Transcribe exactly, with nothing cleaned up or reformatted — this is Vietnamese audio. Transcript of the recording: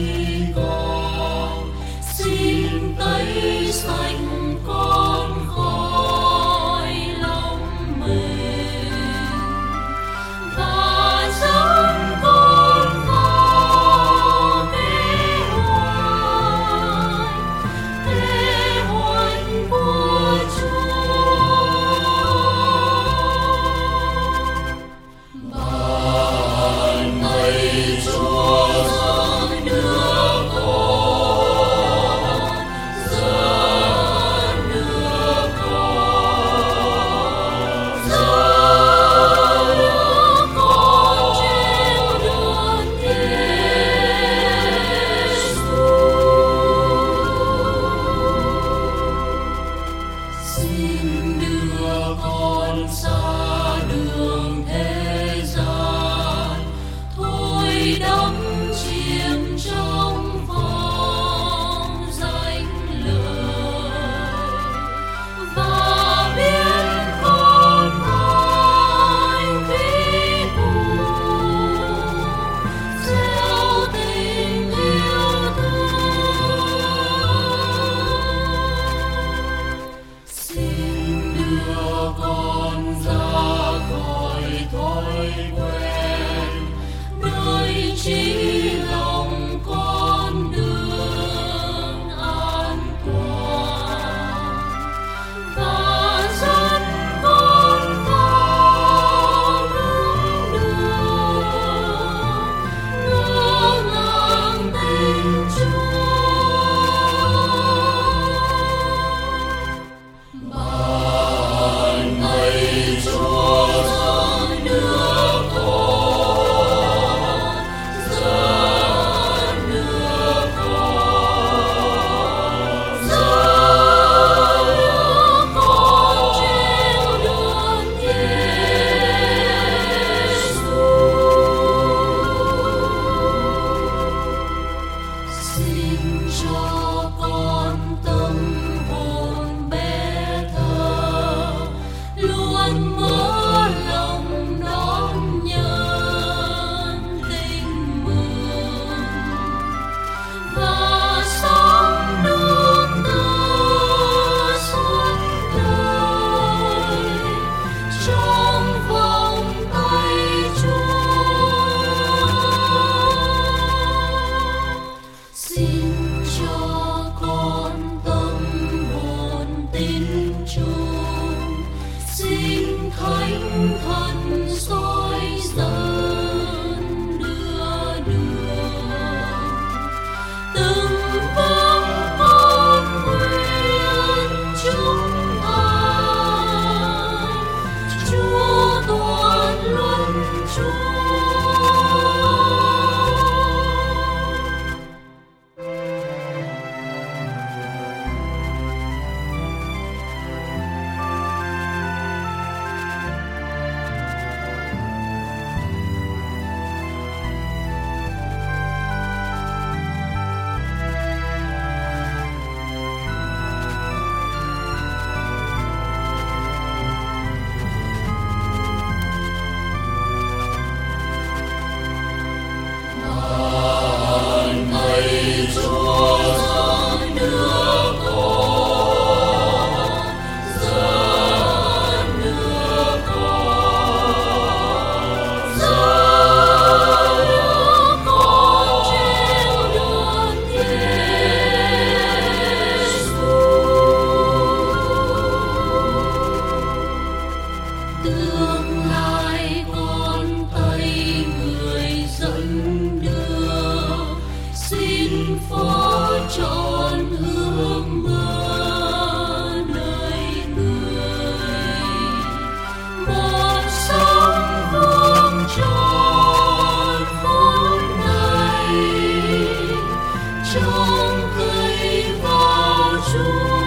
con, xin tẩy sạch con khỏi lòng mình và dẫn con vào kế hoạch, kế hoạch của Chúa. Ban này Chúa dẫn đứa con, dẫn đứa con, dẫn đứa con trên đường Giêsu. Xin đưa con xa đường thế gian, thôi đắm chìm trong vòng danh lợi và biến con thành thủy thủ gieo tình yêu thương. Xin đưa con ra khỏi thói quen, nơi chỉ lòng con đường an toàn và dẫn con vào hướng đường ngỡ ngàng tình Chúa. Ban này Chúa dẫn đứa con, dẫn đứa con, dẫn đứa con trên đường Giêsu. Xin cho con tâm hồn bé thơ luôn mở lòng đón nhận tình mừng và sống được từ suốt đời trong vòng tay Chúa. Xin cho con tâm hồn tin chung, xin thánh thần soi dẫn đưa đường từng bước con nguyện trung thành Chúa toàn luân Chúa. Ban này Chúa dẫn đứa con, dẫn đứa con, dẫn đứa con trên đường Giêsu. Tương lai con tay người dẫn đưa, xin phó trọn ước mơ nơi người một sống vương trọn phút này trong cây vào Chúa.